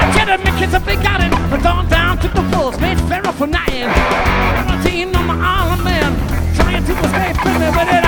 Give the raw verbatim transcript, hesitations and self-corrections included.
Cheddar Mickey's a big garden, but on down to the falls, made Pharaoh for nine. Quarantine on the island man, trying to escape from me, but it